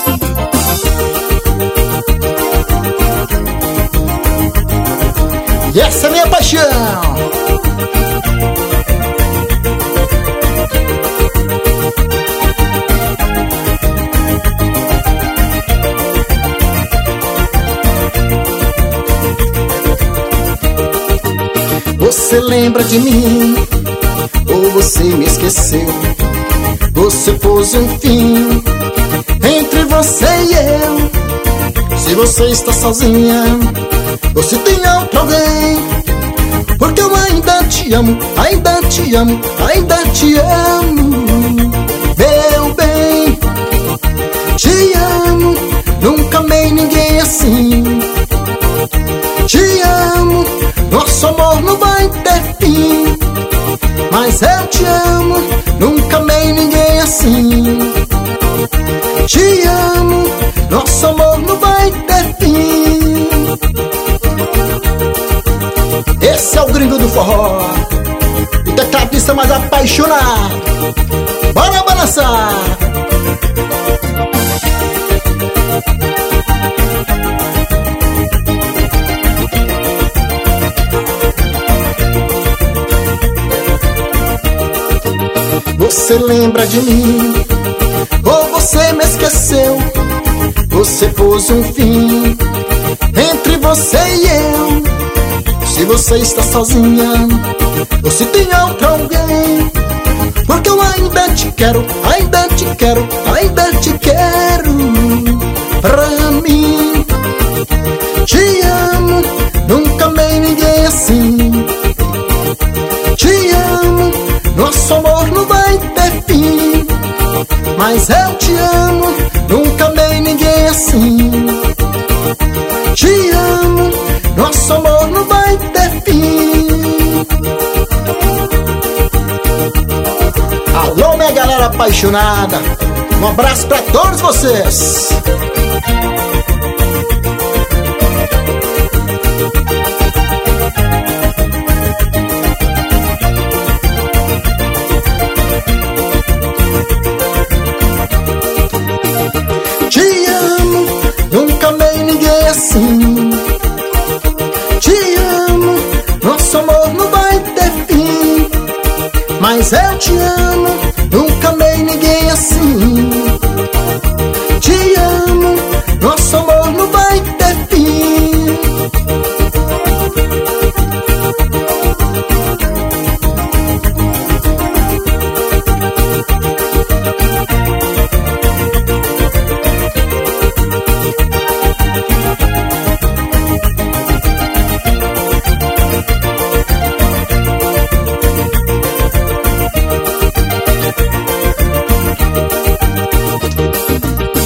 E essa é minha paixão. Você lembra de mim? Ou você me esqueceu? Você pôs um fim entre você e eu. Se você está sozinha, ou se tem outro alguém, porque eu ainda te amo, ainda te amo, ainda te amo. Meu bem, te amo, nunca amei ninguém assim. Te amo, nosso amor não vai ter fim. Mas eu te amo, nunca amei ninguém assim. Te amo, nosso amor não vai ter fim. Esse é o gringo do forró, o tecladista mais apaixonado. Bora balançar! Você lembra de mim? Ou você me esqueceu? Você pôs um fim entre você e eu. Se você está sozinha, ou se tem outro alguém, porque eu ainda te quero, ainda te quero, ainda te quero pra mim. Te amo, nunca amei ninguém assim. Te amo, nosso amor não vai ter fim. Mas eu te amo, nunca amei ninguém assim. Te amo, nosso amor não vai ter fim. Alô, minha galera apaixonada, um abraço pra todos vocês. Te amo, nunca amei ninguém assim. Te amo, nosso amor não vai ter fim. Mas eu te amo,